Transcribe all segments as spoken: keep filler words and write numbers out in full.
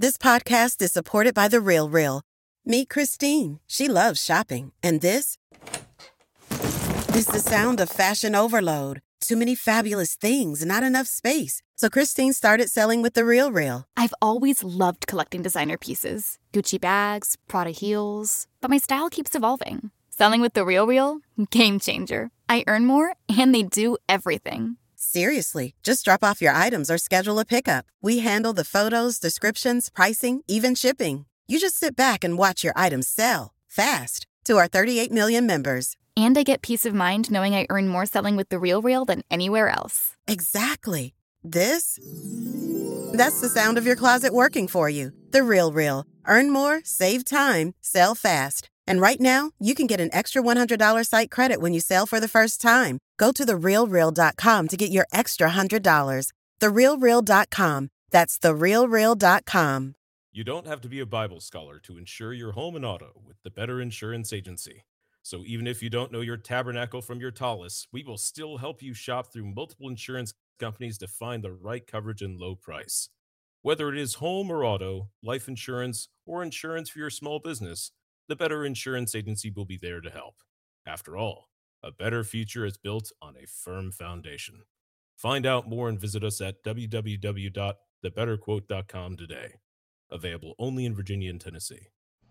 This podcast is supported by The Real Real. Meet Christine. She loves shopping. And this is the sound of fashion overload. Too many fabulous things, not enough space. So Christine started selling with The Real Real. I've always loved collecting designer pieces. Gucci bags, Prada heels. But my style keeps evolving. Selling with The Real Real? Game changer. I earn more, and they do everything. Seriously, just drop off your items or schedule a pickup. We handle the photos, descriptions, pricing, even shipping. You just sit back and watch your items sell fast to our thirty-eight million members. And I get peace of mind knowing I earn more selling with The Real Real than anywhere else. Exactly. This? That's the sound of your closet working for you. The Real Real. Earn more, save time, sell fast. And right now, you can get an extra one hundred dollars site credit when you sell for the first time. Go to the real real dot com to get your extra one hundred dollars. the real real dot com. That's the real real dot com. You don't have to be a Bible scholar to insure your home and auto with the Better Insurance Agency. So even if you don't know your tabernacle from your tallis, we will still help you shop through multiple insurance companies to find the right coverage and low price. Whether it is home or auto, life insurance, or insurance for your small business, the Better Insurance Agency will be there to help. After all, a better future is built on a firm foundation. Find out more and visit us at w w w dot the better quote dot com today. Available only in Virginia and Tennessee.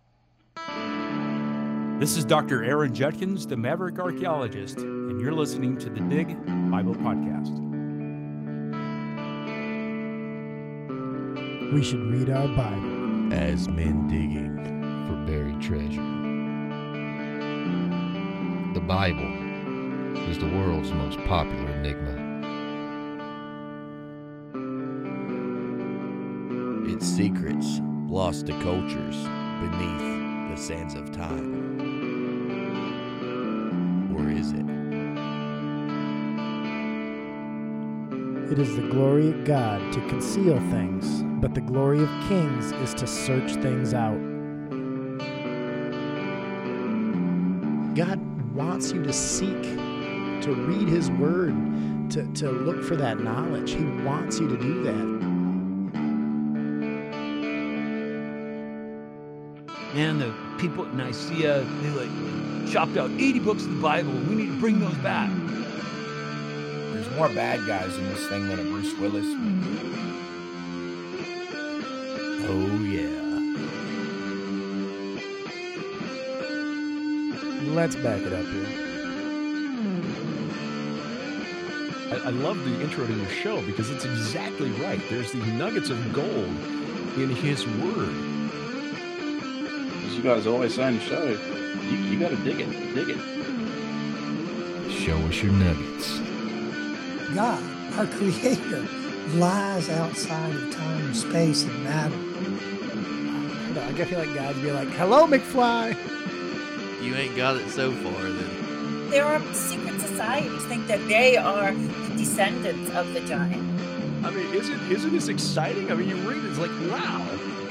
This is Doctor Aaron Judkins, the Maverick Archaeologist, and you're listening to the Dig Bible Podcast. We should read our Bible as men digging for buried treasure. The Bible is the world's most popular enigma. Its secrets lost to cultures beneath the sands of time. Or is it? It is the glory of God to conceal things, but the glory of kings is to search things out. God wants you to seek, to read His Word, to, to look for that knowledge. He wants you to do that. Man, the people at Nicaea, they like chopped out eighty books of the Bible. We need to bring those back. There's more bad guys in this thing than a Bruce Willis movie. Oh, yeah. Let's back it up here. I, I love the intro to your show because it's exactly right. There's these nuggets of gold in His Word. As you guys always say in the show, you, you got to dig it, dig it. Show us your nuggets. God, our Creator, lies outside of time, space, and matter. I feel like God'd be like, "Hello, McFly." You ain't got it so far, then. There are secret societies think that they are the descendants of the giant. I mean, isn't isn't this exciting? I mean, you read it, it's like, wow.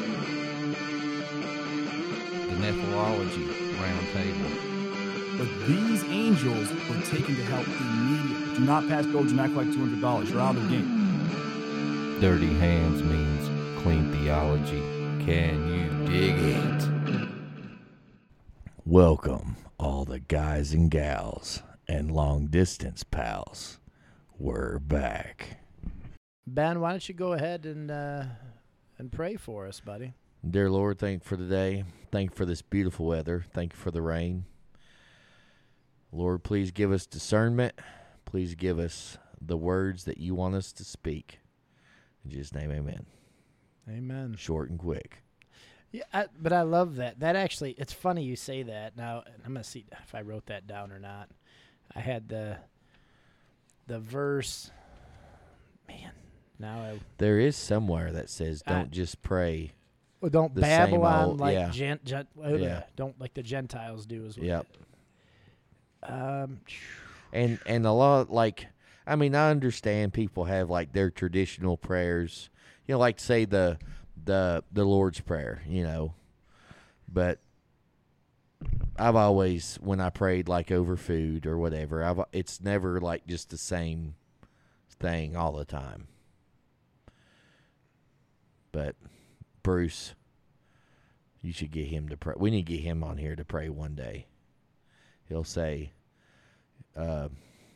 The Nephalology Round Table. But these angels were taken to help immediately. Do not pass go, do not collect two hundred dollars. You're out of the game. Dirty hands means clean theology. Can you dig it? Welcome, all the guys and gals and long-distance pals. We're back. Ben, why don't you go ahead and uh, and pray for us, buddy? Dear Lord, thank you for the day. Thank you for this beautiful weather. Thank you for the rain. Lord, please give us discernment. Please give us the words that you want us to speak. In Jesus' name, amen. Amen. Short and quick. Yeah, I, but I love that. That actually, it's funny you say that. Now, I'm going to see if I wrote that down or not. I had the the verse. Man, now I... There is somewhere that says, don't I, just pray. Well, don't babble on old, like yeah. gen, gen, yeah. don't like the Gentiles do as well. Yep. Um, and and a lot, like, I mean, I understand people have, like, their traditional prayers. You know, like, say, the the the Lord's Prayer, you know. But I've always, when I prayed, like, over food or whatever, I've it's never, like, just the same thing all the time. But Bruce, you should get him to pray. We need to get him on here to pray one day. He'll say, uh,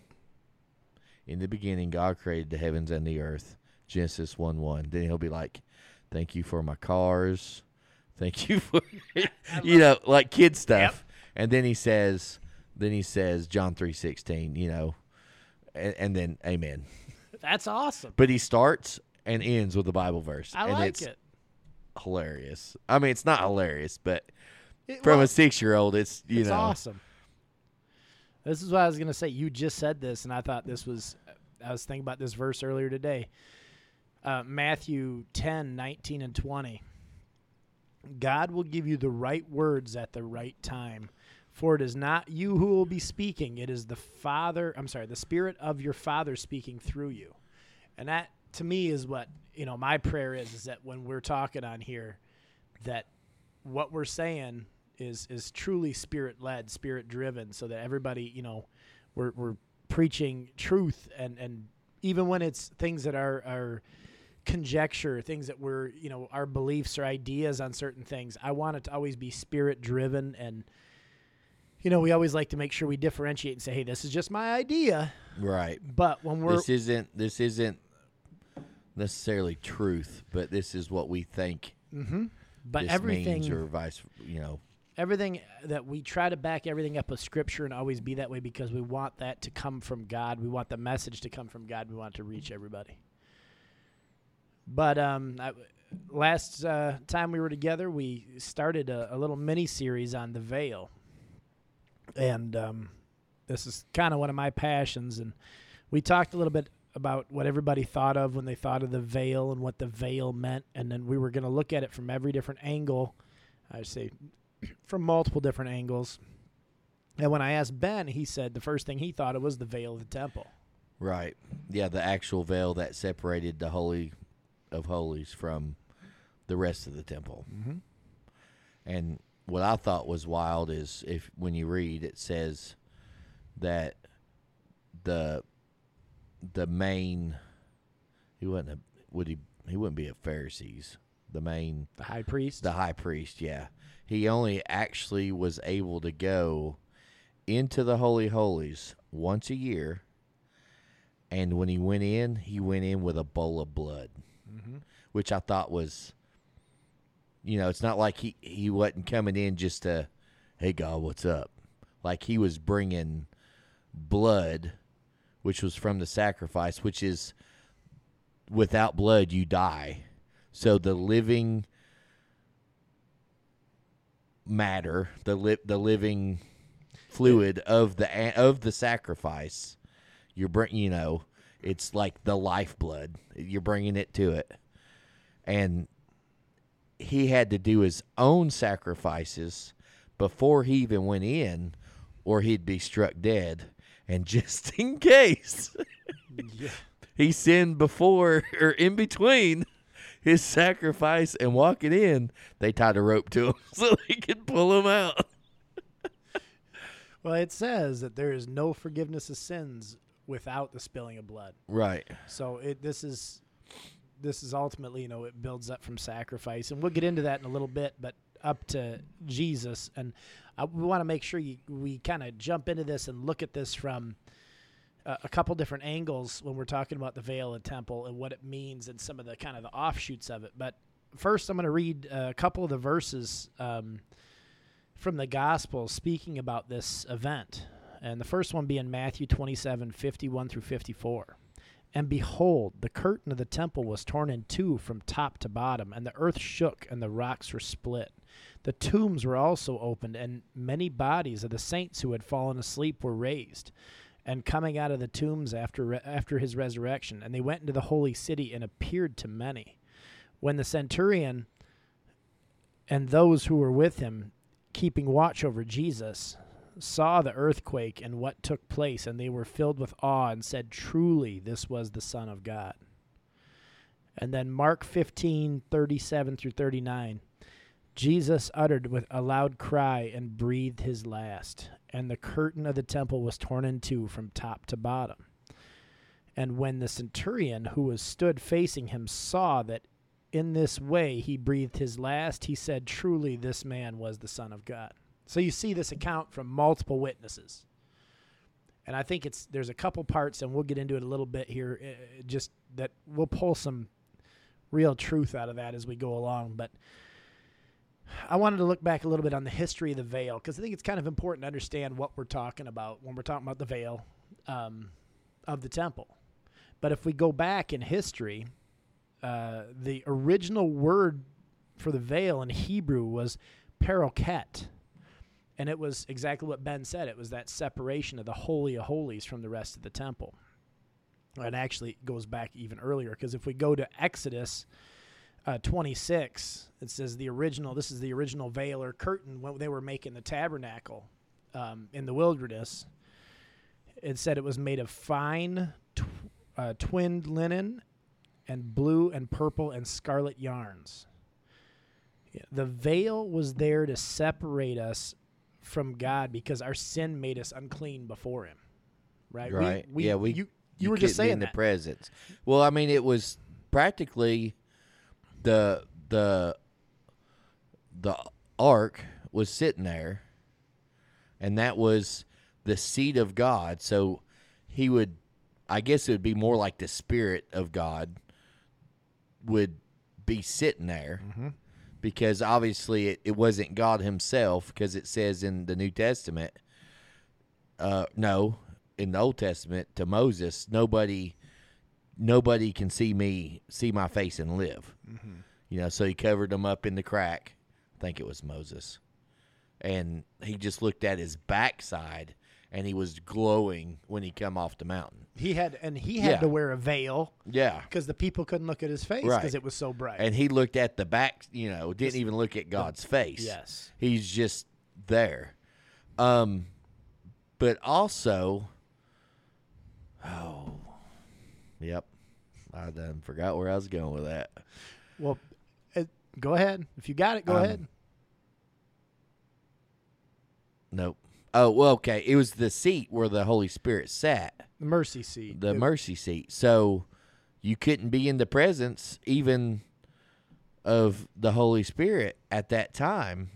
in the beginning, God created the heavens and the earth. Genesis one one. Then he'll be like, thank you for my cars. Thank you for, you know, like kid stuff. Yep. And then he says, then he says John three sixteen, you know, and, and then amen. That's awesome. But he starts and ends with the Bible verse. I and like it's it. Hilarious. I mean, it's not hilarious, but It- from well, a six-year-old, it's, you it's know. awesome. This is what I was going to say. You just said this, and I thought this was, I was thinking about this verse earlier today. Uh, Matthew ten, nineteen, and twenty. God will give you the right words at the right time, for it is not you who will be speaking. It is the Father, I'm sorry, the Spirit of your Father speaking through you. And that, to me, is what, you know, my prayer is, is that when we're talking on here, that what we're saying is is truly Spirit-led, Spirit-driven, so that everybody, you know, we're we're preaching truth, and, and even when it's things that are, are conjecture, things that we're, you know, our beliefs or ideas on certain things, I want it to always be Spirit-driven, and, you know, we always like to make sure we differentiate and say, hey, this is just my idea. Right. But when we're... This isn't, this isn't necessarily truth, but this is what we think mm-hmm. But this everything, means, or vice, you know. Everything that we try to back everything up with Scripture and always be that way, because we want that to come from God. We want the message to come from God. We want it to reach everybody. But um, I, last uh, time we were together, we started a, a little mini-series on the veil. And um, this is kind of one of my passions. And we talked a little bit about what everybody thought of when they thought of the veil and what the veil meant. And then we were going to look at it from every different angle. I say from multiple different angles. And when I asked Ben, he said the first thing he thought of was the veil of the temple. Right. Yeah, the actual veil that separated the Holy of Holies from the rest of the temple. Mm-hmm. And what I thought was wild is if when you read, it says that the the main he wasn't a, would he he wouldn't be a Pharisees. The main the high priest. The high priest, yeah. He only actually was able to go into the Holy Holies once a year, and when he went in, he went in with a bowl of blood, mm-hmm. which I thought was, you know, it's not like he, he wasn't coming in just to, hey, God, what's up? Like he was bringing blood, which was from the sacrifice, which is, without blood, you die. So the living matter, the li- the living fluid of the of the sacrifice, you're bring, you know, it's like the lifeblood. You're bringing it to it, and he had to do his own sacrifices before he even went in, or he'd be struck dead. And just in case, yeah. he sinned before or in between his sacrifice and walking in, they tied a rope to him so they could pull him out. Well, it says that there is no forgiveness of sins without the spilling of blood. Right. So it this is this is ultimately, you know, it builds up from sacrifice, and we'll get into that in a little bit, but up to Jesus. And I, we want to make sure you, we kind of jump into this and look at this from uh, a couple different angles when we're talking about the veil and temple and what it means and some of the kind of the offshoots of it. But first, I'm going to read a couple of the verses um, from the Gospel speaking about this event. And the first one being Matthew twenty-seven, fifty-one through fifty-four. And behold, the curtain of the temple was torn in two from top to bottom, and the earth shook, and the rocks were split. The tombs were also opened, and many bodies of the saints who had fallen asleep were raised, and coming out of the tombs after re- after his resurrection. And they went into the holy city and appeared to many. When the centurion and those who were with him, keeping watch over Jesus, saw the earthquake and what took place, and they were filled with awe and said, truly, this was the Son of God. And then Mark fifteen, thirty-seven through thirty-nine. Jesus uttered with a loud cry and breathed his last, and the curtain of the temple was torn in two from top to bottom. And when the centurion who was stood facing him saw that in this way he breathed his last, he said, truly this man was the Son of God. So you see this account from multiple witnesses. And I think it's there's a couple parts, and we'll get into it a little bit here, uh, just that we'll pull some real truth out of that as we go along. But I wanted to look back a little bit on the history of the veil, because I think it's kind of important to understand what we're talking about when we're talking about the veil um, of the temple. But if we go back in history, uh, the original word for the veil in Hebrew was paroket. And it was exactly what Ben said. It was that separation of the Holy of Holies from the rest of the temple. And actually it goes back even earlier, because if we go to Exodus uh, twenty-six, it says the original, this is the original veil or curtain when they were making the tabernacle um, in the wilderness. It said it was made of fine tw- uh, twinned linen and blue and purple and scarlet yarns. Yeah, the veil was there to separate us from God because our sin made us unclean before him. Right? Right. We, we, yeah, we you, you, you were just couldn't be saying in that. the presence. Well, I mean, it was practically the the the ark was sitting there, and that was the seat of God. So he would, I guess it would be more like the Spirit of God would be sitting there. Mm-hmm. Because obviously it, it wasn't God himself, because it says in the New Testament, uh, no, in the Old Testament to Moses, nobody nobody can see me, see my face and live. Mm-hmm. You know, so he covered him up in the crack. I think it was Moses. And he just looked at his backside, and he was glowing when he come off the mountain. He had, and he had Yeah. to wear a veil. Yeah. Because the people couldn't look at his face Right. because it was so bright. And he looked at the back, you know, didn't even look at God's face. Yes. He's just there. Um, but also, oh, yep. I done forgot where I was going with that. Well, uh, go ahead. If you got it, go Um, ahead. Nope. Oh, well, okay. It was the seat where the Holy Spirit sat. The mercy seat. The It- mercy seat. So you couldn't be in the presence even of the Holy Spirit at that time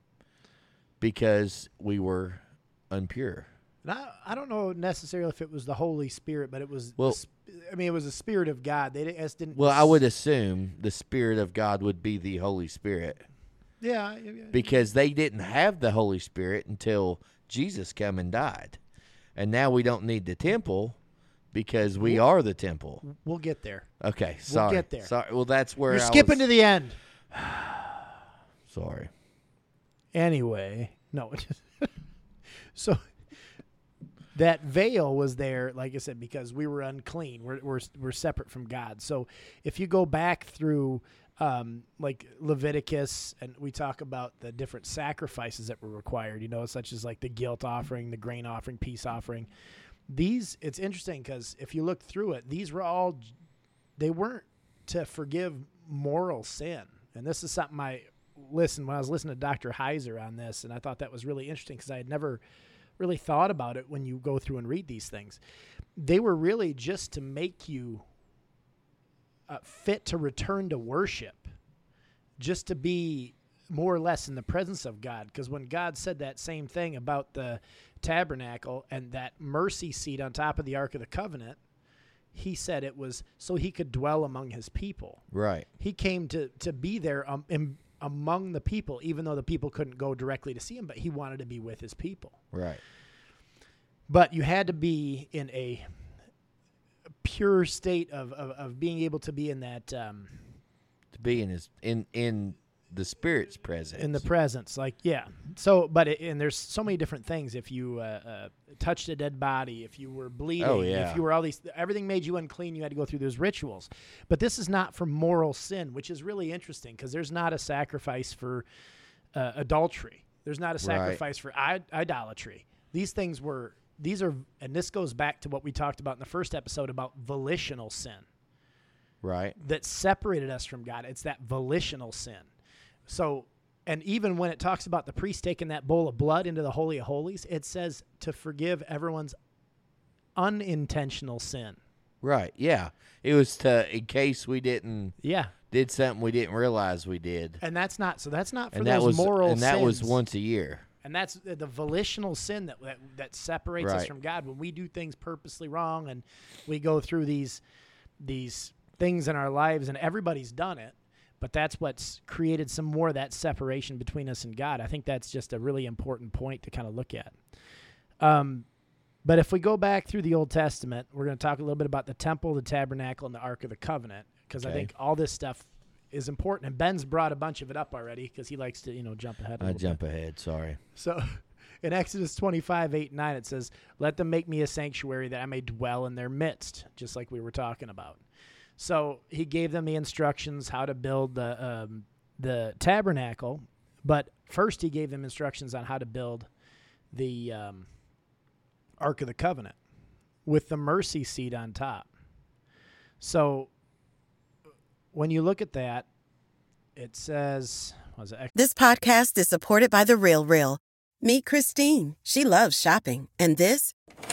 because we were impure. And I, I don't know necessarily if it was the Holy Spirit, but it was, Well- the, sp- I mean, it was the Spirit of God. They didn't, just didn't Well, I would assume the Spirit of God would be the Holy Spirit yeah, yeah, yeah. because they didn't have the Holy Spirit until Jesus come and died. And now we don't need the temple because we are the temple. We'll get there. Okay, sorry. We'll get there. Sorry. Well, that's where You're I skipping was- to the end. Sorry. Anyway, no. So that veil was there, like I said, because we were unclean. We're we're we're separate from God. So if you go back through um, like Leviticus, and we talk about the different sacrifices that were required, you know, such as like the guilt offering, the grain offering, peace offering. These, it's interesting because if you look through it, these were all, they weren't to forgive moral sin. And this is something I listened, when I was listening to Doctor Heiser on this, and I thought that was really interesting because I had never really thought about it when you go through and read these things. They were really just to make you uh, fit to return to worship, just to be more or less in the presence of God. Because when God said that same thing about the tabernacle and that mercy seat on top of the Ark of the Covenant, he said it was so he could dwell among his people. Right. He came to, to be there um, in, among the people, even though the people couldn't go directly to see him, but he wanted to be with his people. Right. But you had to be in a pure state of, of, of being able to be in that um, To be in his in in the Spirit's presence. in the presence, like yeah. So, but it, and there's so many different things. If you uh, uh, touched a dead body, if you were bleeding, Oh, yeah. if you were all these, everything made you unclean. You had to go through those rituals. But this is not for moral sin, which is really interesting because there's not a sacrifice for uh, adultery. There's not a Right. sacrifice for I- idolatry. These things were. These are, and this goes back to what we talked about in the first episode about volitional sin. Right. That separated us from God. It's that volitional sin. So, and even when it talks about the priest taking that bowl of blood into the Holy of Holies, it says to forgive everyone's unintentional sin. Right. Yeah. It was to in case we didn't Yeah. did something we didn't realize we did. And that's not so. That's not for And those that was moral and that sins. was once a year. And that's the the volitional sin that that, that separates us Right. from God when we do things purposely wrong, and we go through these these things in our lives, and everybody's done it. But that's what's created some more of that separation between us and God. I think that's just a really important point to kind of look at. Um, but if we go back through the Old Testament, we're going to talk a little bit about the temple, the tabernacle, and the Ark of the Covenant, because I Okay. think all this stuff is important. And Ben's brought a bunch of it up already because he likes to, you know, jump ahead a I little jump bit. ahead. Sorry. So in Exodus twenty-five, eight, and nine, it says, "Let them make me a sanctuary that I may dwell in their midst," just like we were talking about. So he gave them the instructions how to build the um, the tabernacle, but first he gave them instructions on how to build the um, Ark of the Covenant with the mercy seat on top. So when you look at that, it says, what was it? This podcast is supported by The Real Real. Meet Christine. She loves shopping. And this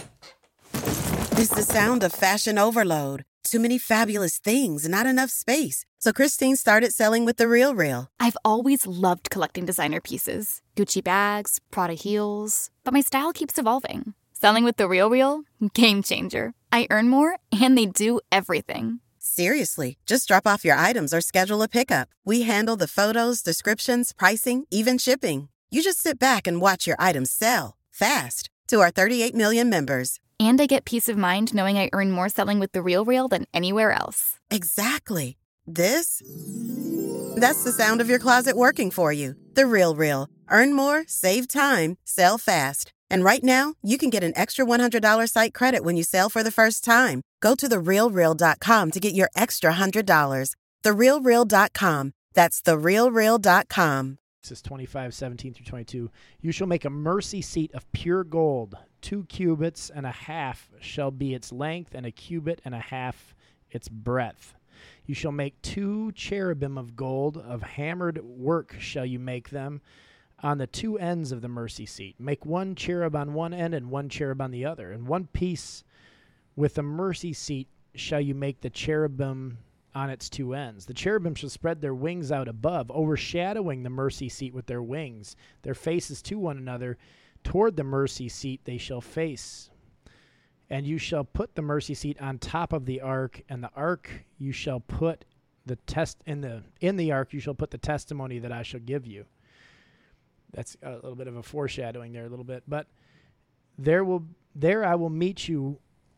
is the sound of fashion overload. Too many fabulous things, not enough space. So Christine started selling with The Real Real. I've always loved collecting designer pieces. Gucci bags, Prada heels. But my style keeps evolving. Selling with The Real Real? Game changer. I earn more, and they do everything. Seriously, just drop off your items or schedule a pickup. We handle the photos, descriptions, pricing, even shipping. You just sit back and watch your items sell fast to our thirty-eight million members. And I get peace of mind knowing I earn more selling with The Real Real than anywhere else. Exactly. This? That's the sound of your closet working for you. The Real Real. Earn more, save time, sell fast. And right now, you can get an extra one hundred dollars site credit when you sell for the first time. Go to the real real dot com to get your extra one hundred dollars. the real real dot com. That's the real real dot com. It says twenty-five, seventeen through twenty-two. "You shall make a mercy seat of pure gold. Two cubits and a half shall be its length, and a cubit and a half its breadth. You shall make two cherubim of gold. Of hammered work shall you make them on the two ends of the mercy seat. Make one cherub on one end and one cherub on the other. And one piece with the mercy seat shall you make the cherubim on its two ends. The cherubim shall spread their wings out above, overshadowing the mercy seat with their wings. Their faces to one another. Toward the mercy seat they shall face. And you shall put the mercy seat on top of the ark, and the ark you shall put the test in the in the ark you shall put the testimony that I shall give you." That's a little bit of a foreshadowing there, a little bit. But there will there I will meet you,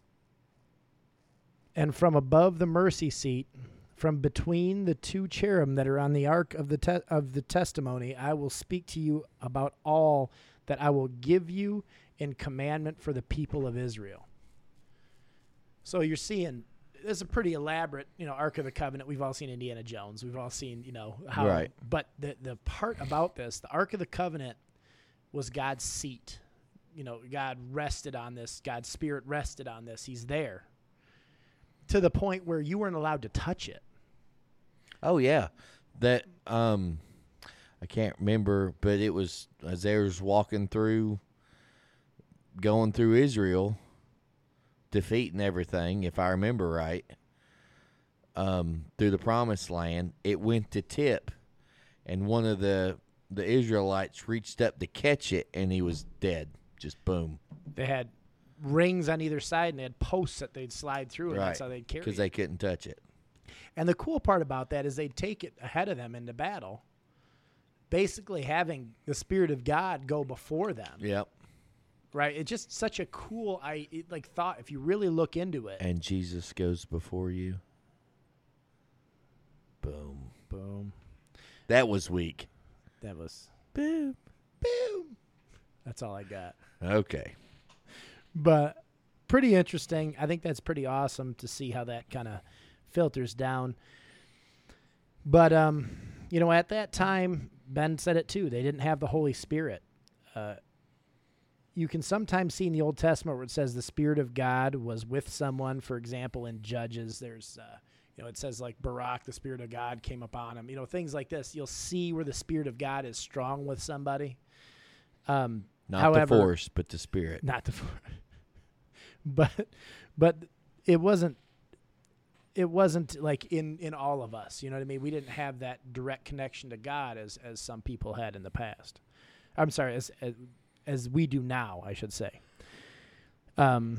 and from above the mercy seat, from between the two cherubim that are on the ark of the te- of the testimony, I will speak to you about all that I will give you in commandment for the people of Israel. So you're seeing, it's a pretty elaborate, you know, Ark of the Covenant. We've all seen Indiana Jones. We've all seen, you know, how, Right. but the, the part about this, the Ark of the Covenant was God's seat. You know, God rested on this. God's spirit rested on this. He's there to the point where you weren't allowed to touch it. Oh yeah, that um, I can't remember, but it was as they was walking through, going through Israel, defeating everything, if I remember right. Um, through the Promised Land, it went to tip, and one of the the Israelites reached up to catch it, and he was dead. Just boom. They had rings on either side, and they had posts that they'd slide through, and Right, that's how they'd carry it. because they couldn't touch it. And the cool part about that is they'd take it ahead of them into battle, basically having the Spirit of God go before them. Yep. Right? It's just such a cool I it, like thought if you really look into it. And Jesus goes before you. Boom. Boom. That was weak. That was boom. Boom. That's all I got. Okay. But pretty interesting. I think that's pretty awesome to see how that kind of filters down. But, um, you know, at that time, Ben said it too. They didn't have the Holy Spirit. Uh, you can sometimes see in the Old Testament where it says the Spirit of God was with someone. For example, in Judges, there's, uh, you know, it says like Barak, the Spirit of God came upon him. You know, things like this. You'll see where the Spirit of God is strong with somebody. Um, Not however, the force, but the Spirit. Not the force. But, but it wasn't, it wasn't like in, in all of us. You know what I mean? We didn't have that direct connection to God as as some people had in the past. I'm sorry, as as, as we do now, I should say. Um.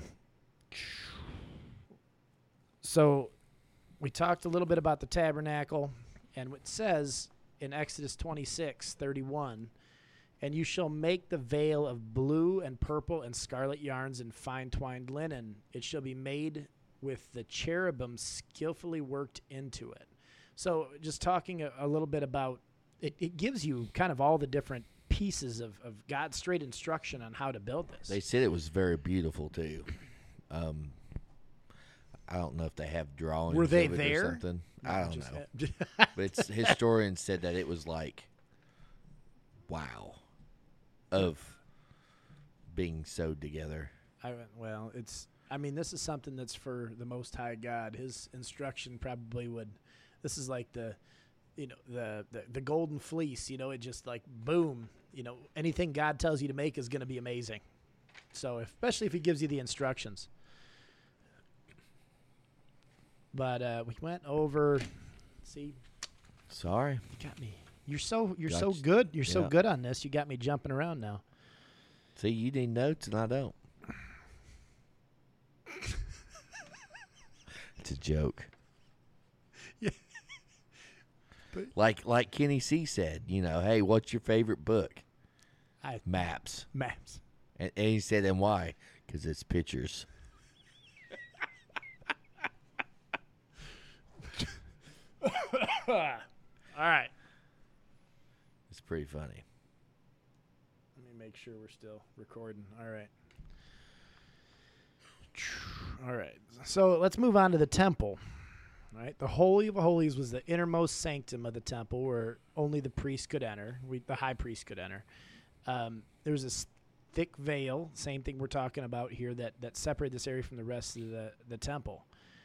So, we talked a little bit about the tabernacle, and it says in Exodus twenty-six thirty-one, and you shall make the veil of blue and purple and scarlet yarns and fine twined linen. It shall be made with the cherubim skillfully worked into it. So just talking a, a little bit about it, it gives you kind of all the different pieces of, of God's straight instruction on how to build this. They said it was very beautiful too. Um, I don't know if they have drawings. Were they of it there? Or something. No, I don't just, know. uh, But it's, historians said that it was like, wow, of being sewed together. I well, it's. I mean, this is something that's for the Most High God. His instruction probably would. This is like the, you know, the the, the golden fleece. You know, it just like boom. You know, anything God tells you to make is going to be amazing. So, if, especially if He gives you the instructions. But uh, we went over. See. Sorry. You got me. You're so you're Got so you. good. You're so Yeah. good on this. You got me jumping around now. See, you need notes and I don't. It's a joke. Yeah. But Like like Kenny C said, you know, hey, what's your favorite book? I, Maps. maps. And, and he said, and why? Because it's pictures. All right. It's pretty funny. Let me make sure we're still recording. All right. All right. So let's move on to the temple. All right. The Holy of Holies was the innermost sanctum of the temple where only the priest could enter. We, the high priest could enter. Um, there was this thick veil, same thing we're talking about here, that, that separated this area from the rest of the, the temple.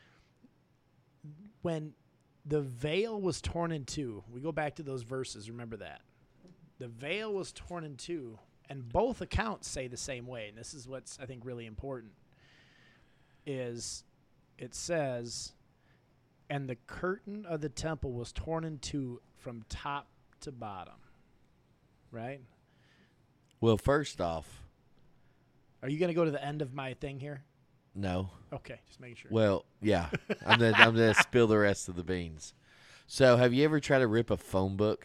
When the veil was torn in two, we go back to those verses, remember that. The veil was torn in two, and both accounts say the same way, and this is what's, I think, really important, is it says, and the curtain of the temple was torn in two from top to bottom, right? Well, first off, Are you going to go to the end of my thing here? no. Okay, just making sure. Well, yeah. I'm gonna I'm gonna spill the rest of the beans. So, have you ever tried to rip a phone book?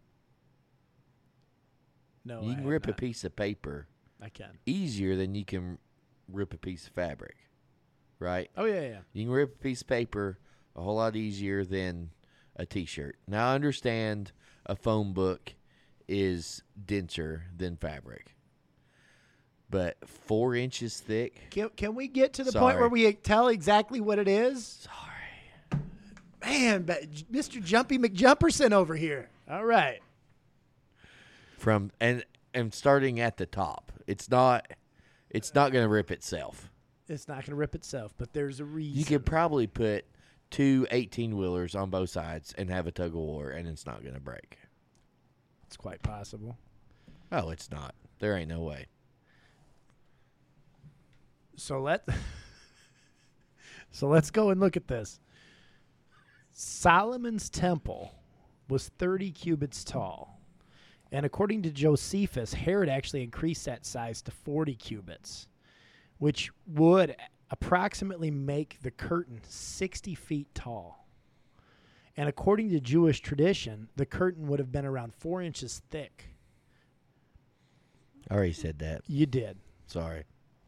No, You I can have rip a not. piece of paper I can. easier than you can rip a piece of fabric, right? Oh, yeah, yeah. You can rip a piece of paper a whole lot easier than a T-shirt. Now, I understand a phone book is denser than fabric, but four inches thick. Can, can we get to the Sorry. point where we tell exactly what it is? Sorry. Man, but Mister Jumpy McJumperson over here. All right. From and and starting at the top, it's not it's not going to rip itself. It's not going to rip itself, but there's a reason. You could probably put two eighteen-wheelers on both sides and have a tug of war, and it's not going to break. It's quite possible. Oh, it's not. There ain't no way. So let So let's go and look at this. Solomon's temple was thirty cubits tall. And according to Josephus, Herod actually increased that size to forty cubits, which would approximately make the curtain sixty feet tall. And according to Jewish tradition, the curtain would have been around four inches thick. I already said that. You did. Sorry.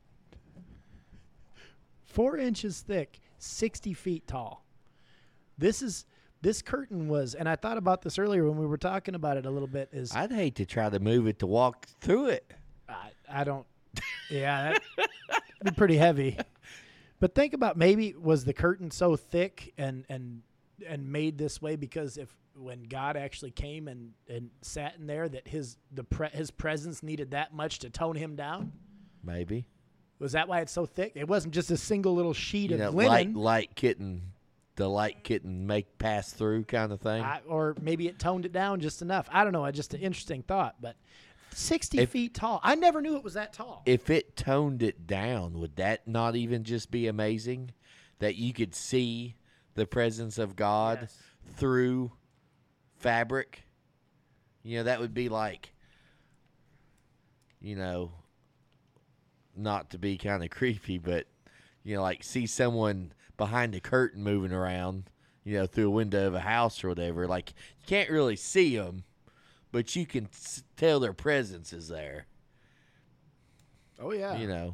Four inches thick, sixty feet tall. This is this curtain was, and I thought about this earlier when we were talking about it a little bit. Is I'd hate to try to move it to walk through it. I, I don't. Yeah, that'd be pretty heavy. But think about, maybe was the curtain so thick and and and made this way because if when God actually came and, and sat in there, that his the pre, his presence needed that much to tone him down. Maybe. Was that why it's so thick? It wasn't just a single little sheet You of know, linen. light, light kitten, the light kitten make pass through kind of thing. I, or maybe it toned it down just enough. I don't know. It's just an interesting thought. But sixty If- feet tall. I never knew it was that tall. If it toned it down, would that not even just be amazing? That you could see the presence of God Yes. through fabric. You know, that would be like, you know, not to be kind of creepy, but, you know, like see someone behind the curtain moving around, you know, through a window of a house or whatever. Like, you can't really see them, but you can s- tell their presence is there. Oh, yeah. You know.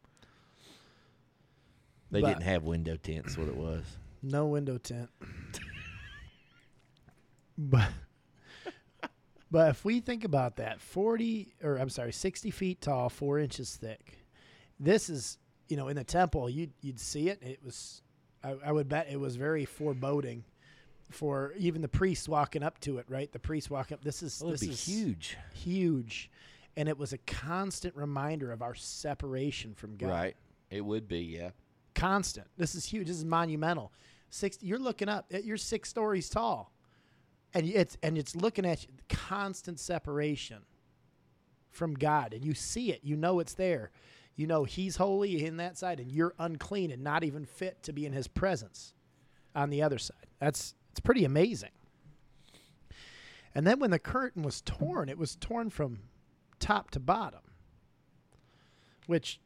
They But- didn't have window tints, what it was. No window tint. but but if we think about that, forty or I'm sorry, sixty feet tall, four inches thick. This is, you know, in the temple, you'd you'd see it. It was, I, I would bet it was very foreboding for even the priests walking up to it. Right, the priests walking up. This is Well, it'd this be is huge. huge, and it was a constant reminder of our separation from God. Right. It would be, yeah. Constant. This is huge. This is monumental. Six. You're looking up. You're six stories tall, and it's and it's looking at you. Constant separation from God, and you see it. You know it's there. You know He's holy in that side, and you're unclean and not even fit to be in His presence on the other side. That's it's pretty amazing. And then when the curtain was torn, it was torn from top to bottom, which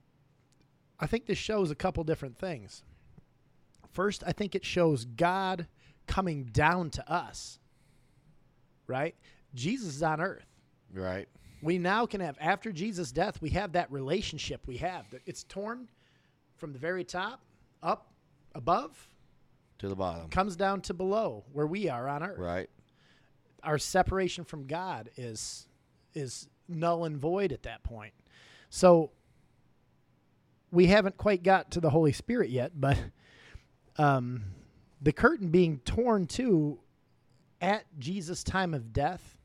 I think this shows a couple different things. First, I think it shows God coming down to us, right? Jesus is on earth. Right. We now can have, after Jesus' death, we have that relationship we have. It's torn from the very top, up, above, to the bottom. Comes down to below, where we are on earth. Right. Our separation from God is is null and void at that point. So we haven't quite got to the Holy Spirit yet, but um, the curtain being torn too at Jesus' time of death,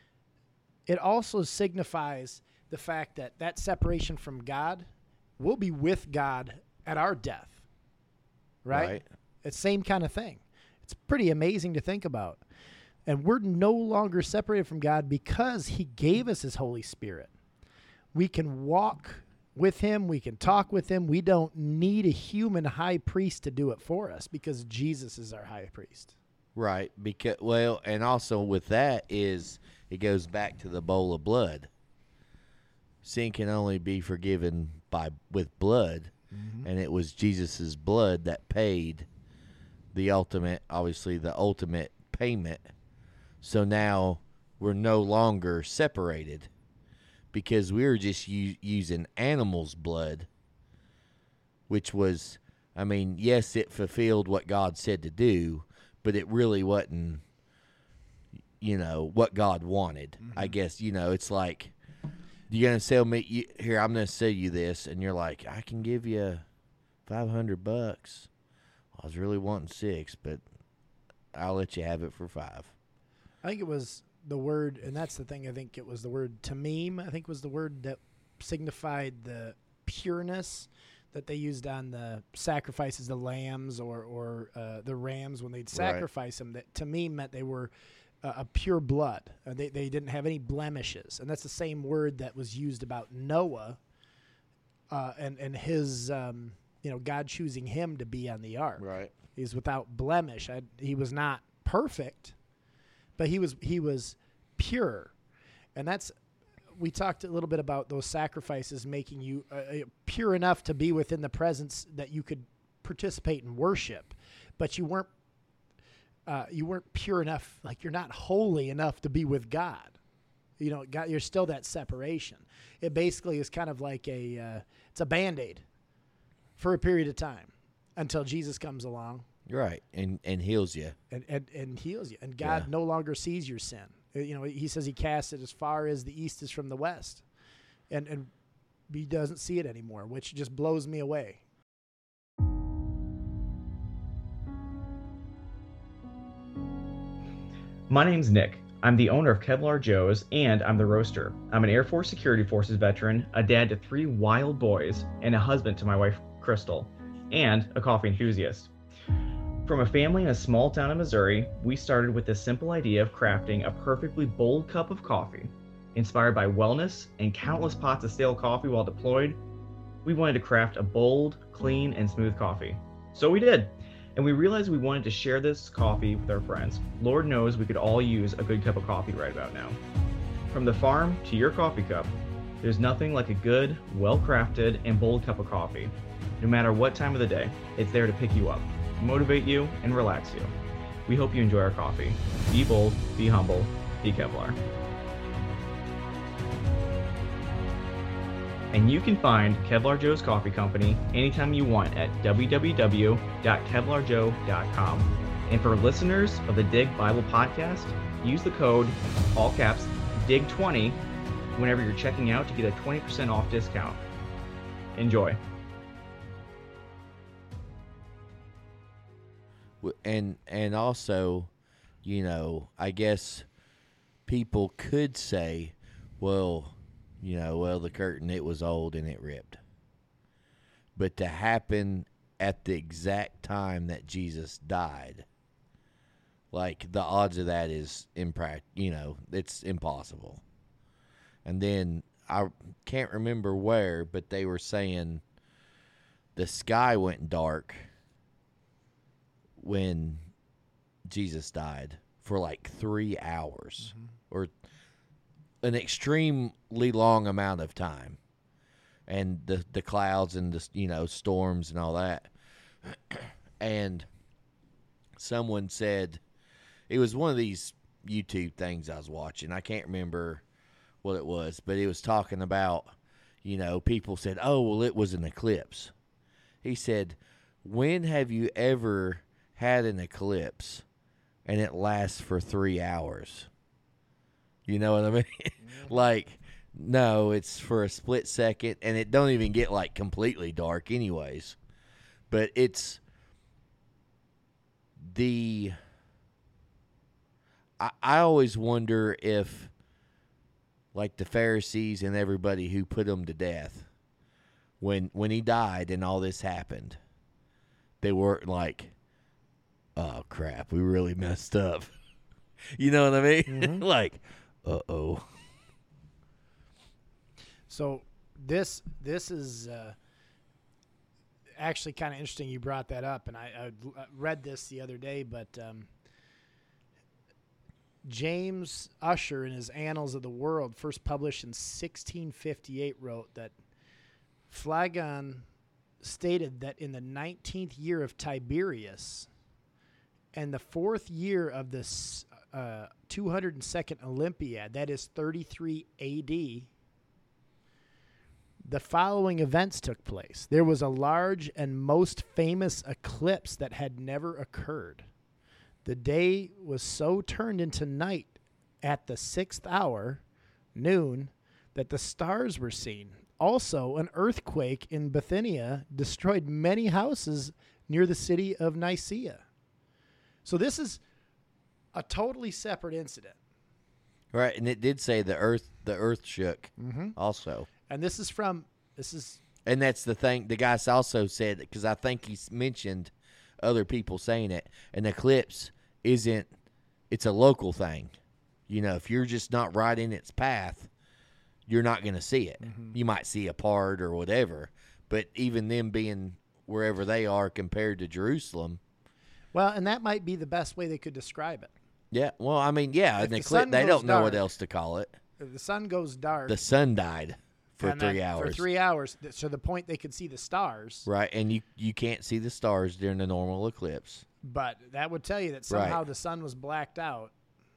it also signifies the fact that that separation from God will be with God at our death, right? Right. It's the same kind of thing. It's pretty amazing to think about. And we're no longer separated from God because He gave us His Holy Spirit. We can walk with Him. We can talk with Him. We don't need a human high priest to do it for us because Jesus is our high priest. Right. Because well, and also with that is it goes back to the bowl of blood. Sin can only be forgiven by with blood, Mhm. and it was Jesus's blood that paid the ultimate, obviously the ultimate payment. So now we're no longer separated because we were just u- using animals' blood, which was, I mean, yes, it fulfilled what God said to do, but it really wasn't, you know, what God wanted. I guess, you know, it's like, you're going to sell me, you, here, I'm going to sell you this, and you're like, I can give you five hundred bucks. I was really wanting six, but I'll let you have it for five. I think it was the word, and that's the thing, I think it was the word tamim, I think was the word that signified the pureness that they used on the sacrifices, the lambs or, or uh, the rams when they'd sacrifice them. That tamim meant they were uh, a pure blood. Uh, they, they didn't have any blemishes. And that's the same word that was used about Noah uh, and, and his, um, you know, God choosing him to be on the ark. Right. He's without blemish. I, he was not perfect, but he was he was pure. And that's, we talked a little bit about those sacrifices making you uh, pure enough to be within the presence that you could participate in worship, but you weren't uh, you weren't pure enough, like you're not holy enough to be with God. You know, God, you're still that separation. It basically is kind of like a uh, it's a Band-Aid for a period of time until Jesus comes along. Right, and and heals you. And, and, and heals you. And God Yeah. no longer sees your sin. Uh, You know, He says He casts it as far as the east is from the west. And, and He doesn't see it anymore, which just blows me away. My name's Nick. I'm the owner of Kevlar Joe's, and I'm the roaster. I'm an Air Force Security Forces veteran, a dad to three wild boys, and a husband to my wife, Crystal, and a coffee enthusiast. From a family in a small town in Missouri, we started with the simple idea of crafting a perfectly bold cup of coffee. Inspired by wellness and countless pots of stale coffee while deployed, we wanted to craft a bold, clean, and smooth coffee. So we did. And we realized we wanted to share this coffee with our friends. Lord knows we could all use a good cup of coffee right about now. From the farm to your coffee cup, there's nothing like a good, well-crafted, and bold cup of coffee. No matter what time of the day, it's there to pick you up, motivate you, and relax you. We hope you enjoy our coffee. Be bold, be humble, be Kevlar. And you can find Kevlar Joe's Coffee Company anytime you want at w w w dot kevlar joe dot com. And for listeners of the Dig Bible Podcast, use the code, all caps, dig twenty, whenever you're checking out to get a twenty percent off discount. Enjoy. And and also, you know, I guess people could say, well, you know, well, the curtain, it was old and it ripped. But to happen at the exact time that Jesus died, like, the odds of that is impract, you know, it's impossible. And then I can't remember where, but they were saying the sky went dark when Jesus died for like three hours mm-hmm. or an extremely long amount of time. And the, the clouds and the, you know, storms and all that. And someone said, it was one of these YouTube things I was watching. I can't remember what it was, but it was talking about, you know, people said, oh, well, it was an eclipse. He said, when have you ever had an eclipse and it lasts for three hours? You know what I mean? Mm-hmm. Like, no, it's for a split second, and it don't even get, like, completely dark anyways. But it's the... I, I always wonder if, like, the Pharisees and everybody who put him to death, when when he died and all this happened, they weren't like, oh, crap, we really messed up. You know what I mean? Mm-hmm. Like, uh-oh. So this this is uh, actually kind of interesting you brought that up, and I, I read this the other day, but um, James Ussher in his Annals of the World, first published in sixteen fifty-eight, wrote that Phlegon stated that in the nineteenth year of Tiberius and the fourth year of this uh, two hundred second Olympiad, that is thirty-three A D, the following events took place. There was a large and most famous eclipse that had never occurred. The day was so turned into night at the sixth hour, noon, that the stars were seen. Also, an earthquake in Bithynia destroyed many houses near the city of Nicaea. So this is a totally separate incident. Right, and it did say the earth the earth shook mm-hmm. also. And this is from, this is... And that's the thing, the guy also said, because I think he mentioned other people saying it, an eclipse isn't, it's a local thing. You know, if you're just not right in its path, you're not going to see it. Mm-hmm. You might see a part or whatever, but even them being wherever they are compared to Jerusalem. Well, and that might be the best way they could describe it. Yeah, well, I mean, yeah, an eclipse, they don't know what else to call it. If the sun goes dark. The sun died for three that, hours. For three hours, to the point they could see the stars. Right, and you, you can't see the stars during the normal eclipse. But that would tell you that somehow right. the sun was blacked out.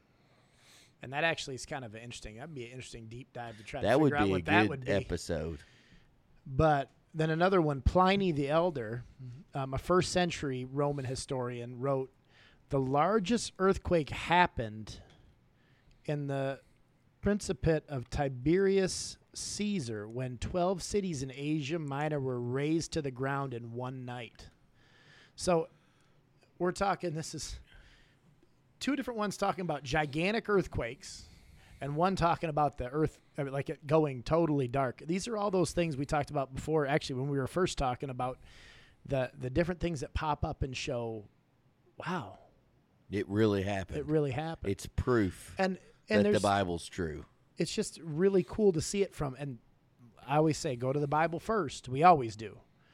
And that actually is kind of interesting. That would be an interesting deep dive to try that to figure out what that that would be be. a good episode. But then another one, Pliny the Elder, um, a first century Roman historian, wrote, the largest earthquake happened in the Principate of Tiberius Caesar when twelve cities in Asia Minor were razed to the ground in one night. So we're talking, this is two different ones talking about gigantic earthquakes and one talking about the earth, I mean, like it going totally dark. These are all those things we talked about before, actually, when we were first talking about the the different things that pop up and show, wow. It really happened. It really happened. It's proof and, and that the Bible's true. It's just really cool to see it from, and I always say, go to the Bible first. We always do.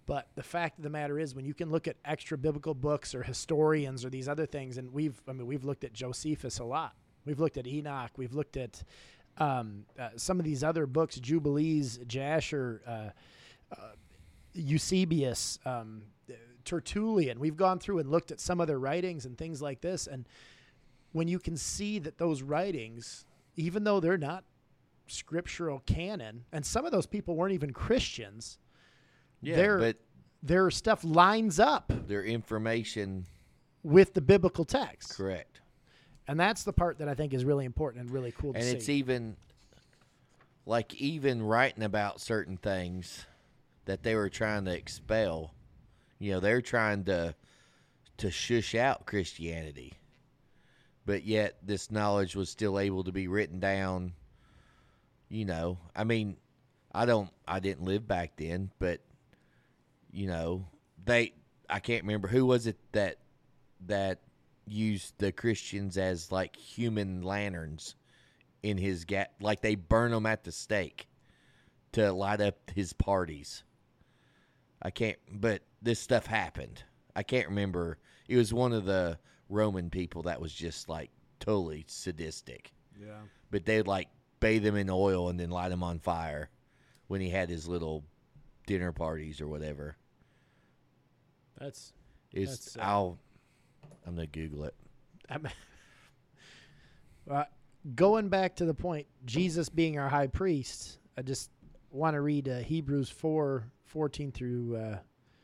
But the fact of the matter is, when you can look at extra biblical books or historians or these other things, and we've, I mean, we've looked at Josephus a lot. We've looked at Enoch. We've looked at um, uh, some of these other books, Jubilees, Jasher, uh, uh, Eusebius, um, Tertullian. We've gone through and looked at some of their writings and things like this. And when you can see that those writings, even though they're not scriptural canon, and some of those people weren't even Christians, Yeah, their, but their stuff lines up their information with the biblical text. Correct. And that's the part that I think is really important and really cool to and see. And it's even, like, even writing about certain things that they were trying to expel. You know, they're trying to to shush out Christianity. But yet this knowledge was still able to be written down. You know, I mean, I don't, I didn't live back then, but, you know, they, I can't remember, who was it that, that used the Christians as, like, human lanterns in his, ga- like, they burn them at the stake to light up his parties. I can't, but this stuff happened. I can't remember. It was one of the Roman people that was just, like, totally sadistic. Yeah. But they'd, like, bathe him in oil and then light him on fire when he had his little dinner parties or whatever. That's, it's, that's uh, I'll, I'm going to Google it. I'm, uh, going back to the point, Jesus being our high priest, I just want to read uh, Hebrews four, fourteen through uh,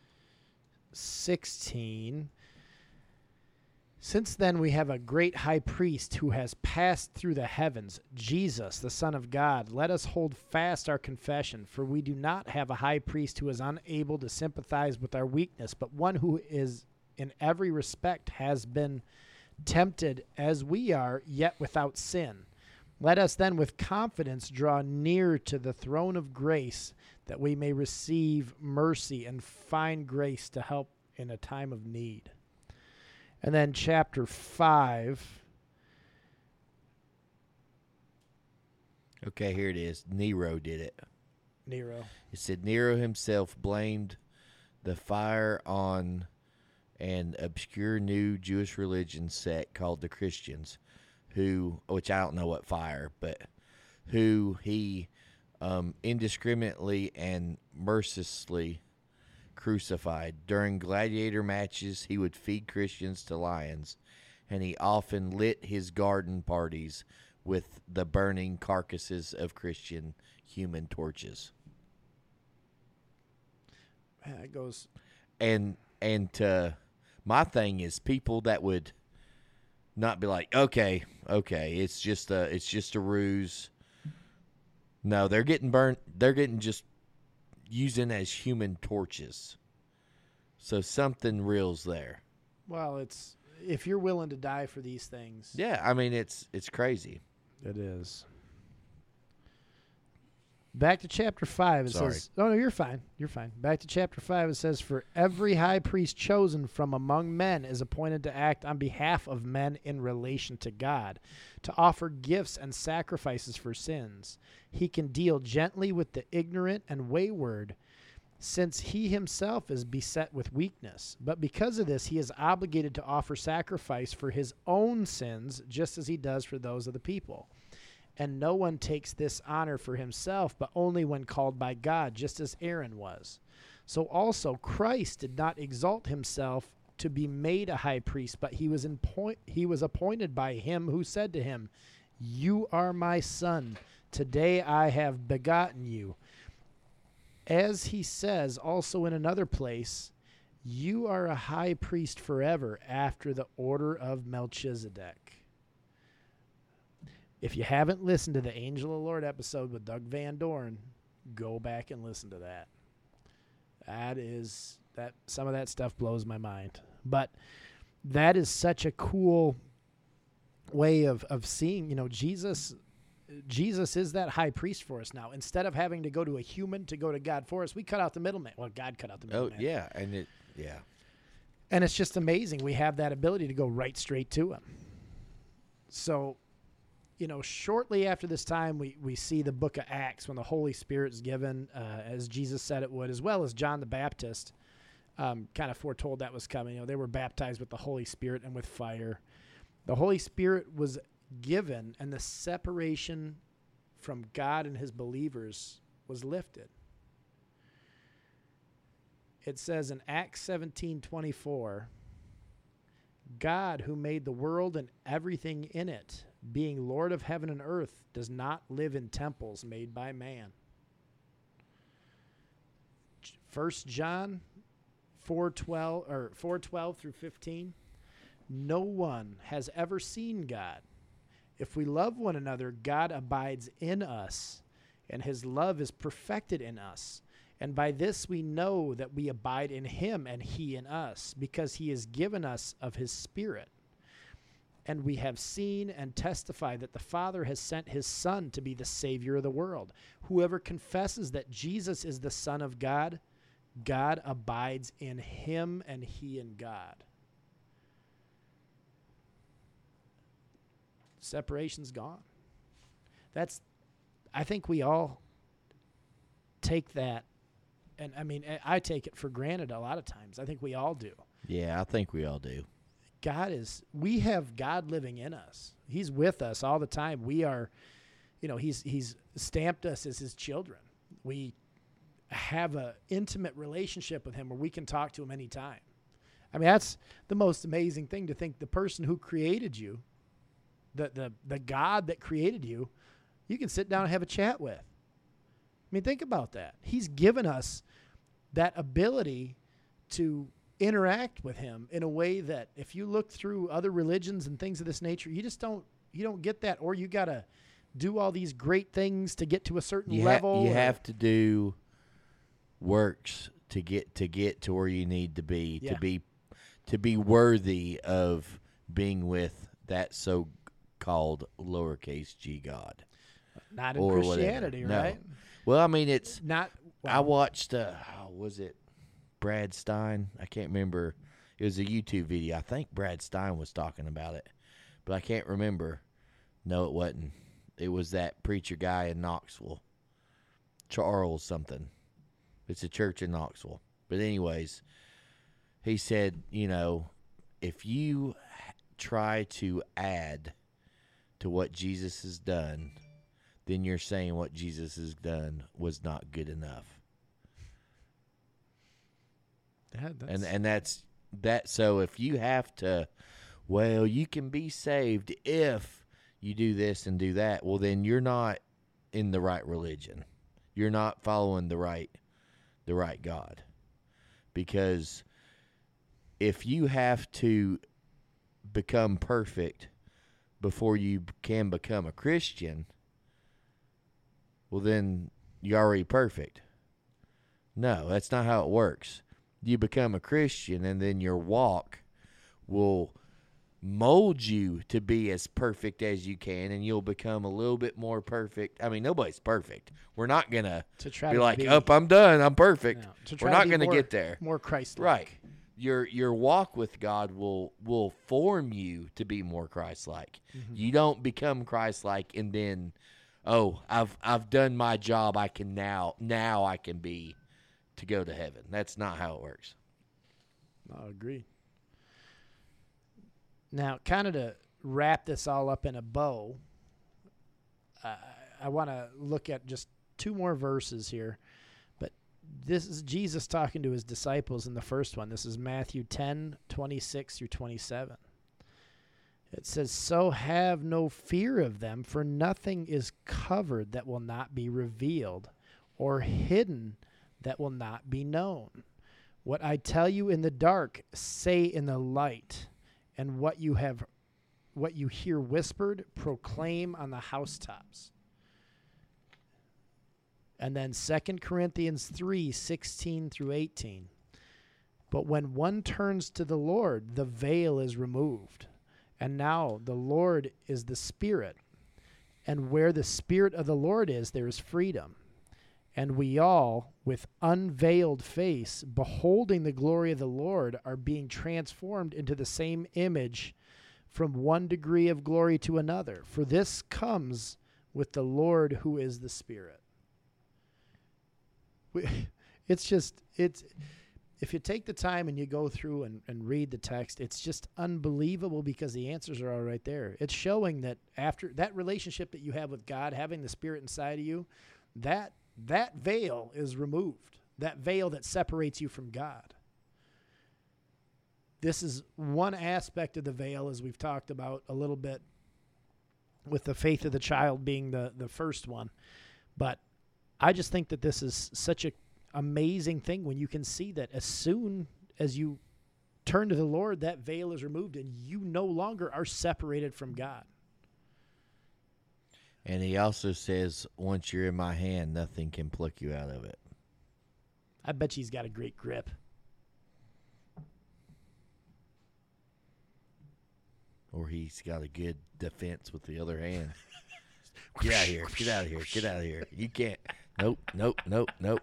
sixteen. Since then we have a great high priest who has passed through the heavens, Jesus, the Son of God. Let us hold fast our confession, for we do not have a high priest who is unable to sympathize with our weakness, but one who is in every respect has been tempted as we are, yet without sin. Let us then with confidence draw near to the throne of grace, that we may receive mercy and find grace to help in a time of need. And then chapter five. Okay, here it is. Nero did it. Nero. It said Nero himself blamed the fire on an obscure new Jewish religion sect called the Christians, who, which I don't know what fire, but who he um, indiscriminately and mercilessly crucified. During gladiator matches, he would feed Christians to lions, and he often lit his garden parties with the burning carcasses of Christian human torches. Man, it goes. And and uh, my thing is people that would not be like, okay, okay, it's just a, it's just a ruse. No, they're getting burnt. They're getting just using as human torches. So something real's there. Well, it's if you're willing to die for these things. Yeah, I mean it's it's crazy. It is. Back to chapter five. It Sorry. says, "Oh no, you're fine. You're fine." Back to chapter five. It says, "For every high priest chosen from among men is appointed to act on behalf of men in relation to God, to offer gifts and sacrifices for sins. He can deal gently with the ignorant and wayward, since he himself is beset with weakness. But because of this, he is obligated to offer sacrifice for his own sins, just as he does for those of the people. And no one takes this honor for himself, but only when called by God, just as Aaron was. So also Christ did not exalt himself to be made a high priest, but he was in point, he was appointed by him who said to him, 'You are my son. Today I have begotten you.' As he says also in another place, 'You are a high priest forever after the order of Melchizedek.'" If you haven't listened to the Angel of the Lord episode with Doug Van Dorn, go back and listen to that. That is that some of that stuff blows my mind. But that is such a cool way of, of seeing, you know, Jesus Jesus is that high priest for us now. Instead of having to go to a human to go to God for us, we cut out the middleman. Well, God cut out the Oh middleman. yeah, and it yeah. And it's just amazing. We have that ability to go right straight to him. So, you know, shortly after this time, we, we see the book of Acts when the Holy Spirit is given, uh, as Jesus said it would, as well as John the Baptist um, kind of foretold that was coming. You know, they were baptized with the Holy Spirit and with fire. The Holy Spirit was given, and the separation from God and his believers was lifted. It says in Acts seventeen twenty-four, God, who made the world and everything in it, being Lord of heaven and earth, does not live in temples made by man. First John four twelve or four twelve through fifteen. No one has ever seen God. If we love one another, God abides in us, and his love is perfected in us. And by this we know that we abide in him and he in us, because he has given us of his Spirit. And we have seen and testified that the Father has sent his Son to be the Savior of the world. Whoever confesses that Jesus is the Son of God, God abides in him and he in God. Separation's gone. That's, I think we all take that, and I mean, I take it for granted a lot of times. I think we all do. Yeah, I think we all do. God is, we have God living in us. He's with us all the time. We are, you know, he's he's stamped us as his children. We have an intimate relationship with him where we can talk to him anytime. I mean, that's the most amazing thing, to think the person who created you, the the the God that created you, you can sit down and have a chat with. I mean, think about that. He's given us that ability to interact with him in a way that if you look through other religions and things of this nature, you just don't you don't get that, or you got to do all these great things to get to a certain You, level. ha- you or, have to do works to get to get to where you need to be Yeah. to be to be worthy of being with that so-called lowercase g God. Not in or Christianity, whatever. right? No. Well, I mean, it's not. I watched. Uh, oh, was it Brad Stein? I can't remember. It was a YouTube video. I think Brad Stein was talking about it, but I can't remember. No, it wasn't. It was that preacher guy in Knoxville, Charles something. It's a church in Knoxville. But anyways, he said, you know, if you try to add to what Jesus has done, then you're saying what Jesus has done was not good enough. Yeah, that's, and and that's that. So if you have to, well, you can be saved if you do this and do that. Well, then you're not in the right religion. You're not following the right, the right God. Because if you have to become perfect before you can become a Christian, well, then you're already perfect. No, that's not how it works. You become a Christian, and then your walk will mold you to be as perfect as you can, and you'll become a little bit more perfect. I mean, nobody's perfect. We're not going to try be to like, be- up, I'm done, I'm perfect. No, to We're try to not be going to more- get there. more Christ-like. Right. Your your walk with God will will form you to be more Christ-like. Mhm. You don't become Christ-like and then, oh, I've I've done my job. I can now now I can be to go to heaven. That's not how it works. I agree. Now, kind of to wrap this all up in a bow, uh, I want to look at just two more verses here. But this is Jesus talking to his disciples in the first one. This is Matthew ten, twenty-six through twenty-seven. It says, "So have no fear of them, for nothing is covered that will not be revealed, or hidden that will not be known. What I tell you in the dark, say in the light, and what you have, what you hear whispered, proclaim on the housetops." And then Second Corinthians three, sixteen through eighteen. "But when one turns to the Lord, the veil is removed. And now the Lord is the Spirit. And where the Spirit of the Lord is, there is freedom. And we all, with unveiled face, beholding the glory of the Lord, are being transformed into the same image from one degree of glory to another, for this comes with the Lord who is the Spirit. We, it's just, it's, if you take the time and you go through and, and read the text, it's just unbelievable because the answers are all right there. It's showing that after that relationship that you have with God, having the Spirit inside of you, that that veil is removed, that veil that separates you from God. This is one aspect of the veil, as we've talked about a little bit, with the faith of the child being the, the first one. But I just think that this is such an amazing thing when you can see that as soon as you turn to the Lord, that veil is removed and you no longer are separated from God. And he also says, once you're in my hand, nothing can pluck you out of it. I bet you he's got a great grip. Or he's got a good defense with the other hand. Get out of here. Get out of here. Get out of here. You can't. Nope, nope, nope, nope.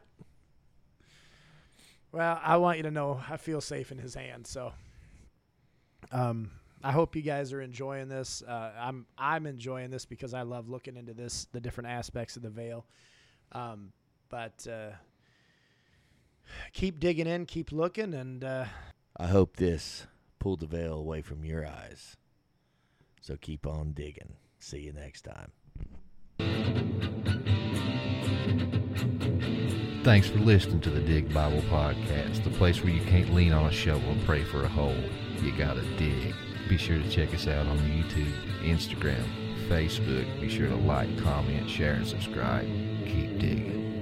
Well, I want you to know I feel safe in his hands. So um, I hope you guys are enjoying this. Uh, I'm I'm enjoying this because I love looking into this, the different aspects of the veil. Um, but uh, keep digging in, keep looking, and uh, I hope this pulled the veil away from your eyes. So keep on digging. See you next time. Thanks for listening to the Dig Bible Podcast, the place where you can't lean on a shovel and pray for a hole. You gotta dig. Be sure to check us out on YouTube, Instagram, Facebook. Be sure to like, comment, share, and subscribe. Keep digging.